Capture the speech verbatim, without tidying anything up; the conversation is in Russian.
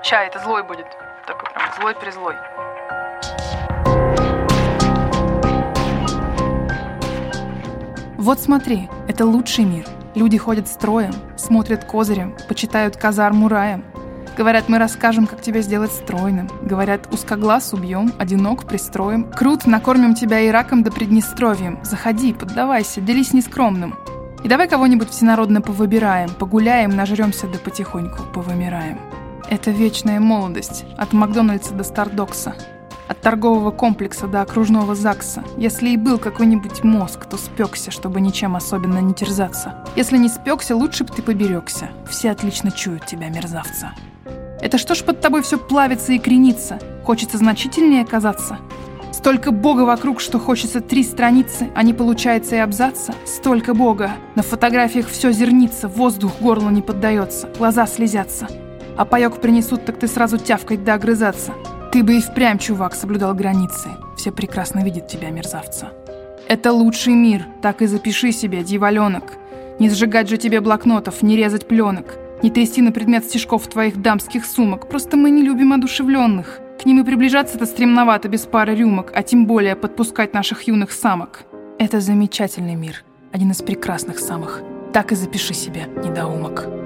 Чай, это злой будет. Такой прям злой-призлой. Вот смотри, это лучший мир. Люди ходят строем, смотрят козырем, почитают казарму раем. Говорят, мы расскажем, как тебя сделать стройным. Говорят, узкоглаз убьем, одинок пристроим. Крут, накормим тебя Ираком да Приднестровьем. Заходи, поддавайся, делись нескромным. И давай кого-нибудь всенародно повыбираем, погуляем, нажремся да потихоньку повымираем. Это вечная молодость, от Макдональдса до Стардокса. От торгового комплекса до окружного ЗАГСа. Если и был какой-нибудь мозг, то спекся, чтобы ничем особенно не терзаться. Если не спекся, лучше б ты поберегся. Все отлично чуют тебя, мерзавца. Это что ж под тобой все плавится и кренится? Хочется значительнее казаться? Столько Бога вокруг, что хочется три страницы, а не получается и абзаца. Столько Бога. На фотографиях все зернится, воздух горлу не поддается, глаза слезятся. А паёк принесут, так ты сразу тявкать да огрызаться. Ты бы и впрямь, чувак, соблюдал границы. Все прекрасно видят тебя, мерзавца. Это лучший мир, так и запиши себе, дьяволенок. Не сжигать же тебе блокнотов, не резать пленок, не трясти на предмет стишков твоих дамских сумок. Просто мы не любим одушевленных. К ним и приближаться-то стремновато без пары рюмок, а тем более подпускать наших юных самок. Это замечательный мир, один из прекрасных самых. Так и запиши себе, недоумок.